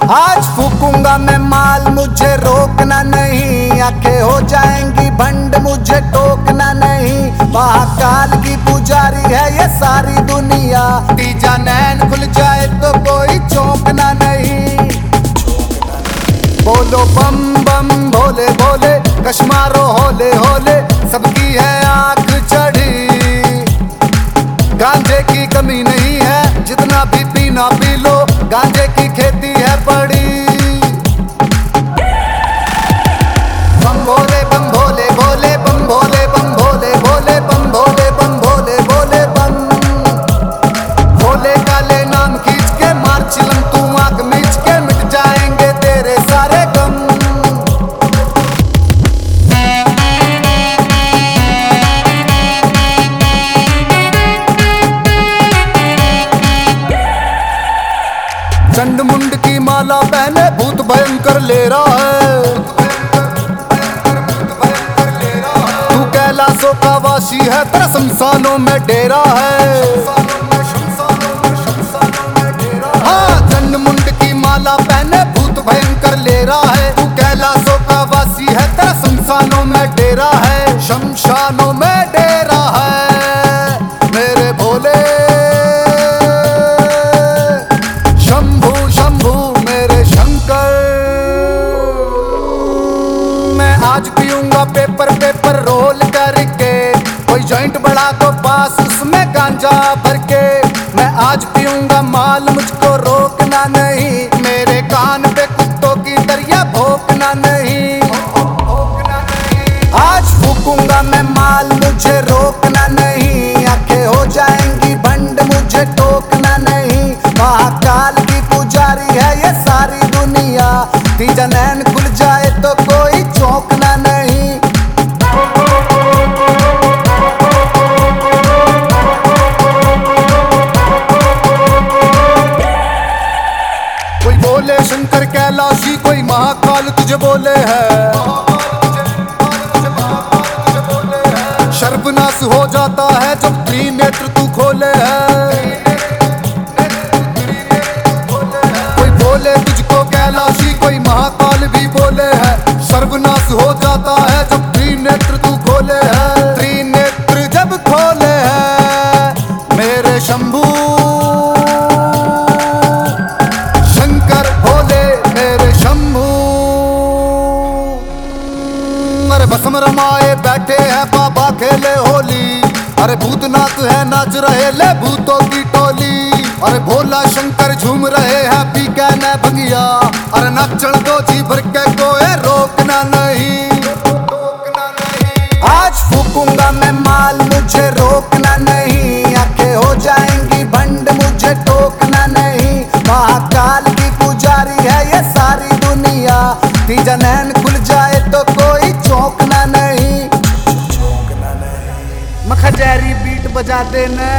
आज फूकूंगा मैं माल, मुझे रोकना नहीं। आंखें हो जाएंगी बंद, मुझे टोकना नहीं। महाकाल की पुजारी है ये सारी दुनिया। तीजा नैन खुल जाए तो कोई चौंकना नहीं। बोलो बम बम भोले भोले, कश मारो होले होले, सबकी है आंख चढ़ी। गांजे की कमी नहीं है, जितना भी पीना पी लो, गांजे की खेती है पड़ी। बम भोले बम भोले भोले, बम भोले बम भोले भोले, बम भोले बम भोले भोले बम। भोले काले नाम खींच के मार चिलम, तू आंख मीच के मिट जाएंगे तेरे सारे गम। चंड मुंड की माला पहने भूत भयंकर ले रहा है। तू कैलाशों का वासी है, तेरा शमशानों में डेरा है। हाँ, चंड मुंड की माला पहने भूत भयंकर ले रहा है। तू कैलाशों का वासी है, तेरा शमशानों में डेरा है। शमशानों में डेरा है मेरे भोले। शंभू शंभू मेरे शंकर। मैं आज पीऊंगा पेपर पेपर रोल करके, कोई जॉइंट बड़ा तो पास उसमें गांजा भर के। मैं आज पीऊंगा माल, मुझको रोकना नहीं। मेरे कान पे कुत्तों की दरिया भोंकना नहीं। आज फूकूंगा मैं माल, मुझे रोकना नहीं। आंखें हो जाएंगी बंद, मुझे टोकना नहीं। महाकाल की पुजारी है ये सारी दुनिया। तीजा नैन खुल जाए तो कोई चौंकना नहीं। कोई बोले शंकर कैलाशी, कोई महाकाल तुझे बोले है। सर्वनाश हो जाता है जब त्रिनेत्र तू खोले है। कोई बोले तुझको कैलाशी, कोई महाकाल भी बोले है। सर्वनाश हो जाता है जब त्रिनेत्र तू खोले है। त्रिनेत्र जब खोले है मेरे शंभू शंकर भोले मेरे शंभू। अरे भस्म रमाए बैठे हैं बाबा खेले होली। अरे भूतनाथ है नाच रहे ले भूतों की टोली। अरे भोला शंकर झूम रहे हैं पी के न भंगिया। अरे नाचण दो जी भर के कोई रोकना नहीं। आज फूकूंगा मैं माल, मुझे रोकना नहीं। आंखें हो जाएंगी बंद, मुझे टोकना नहीं। महाकाल की पुजारी है ये सारी दुनिया। तीजा नैन खुल जाए तो कोई चौंकना नहीं। मखजैरी बीट बजा देना।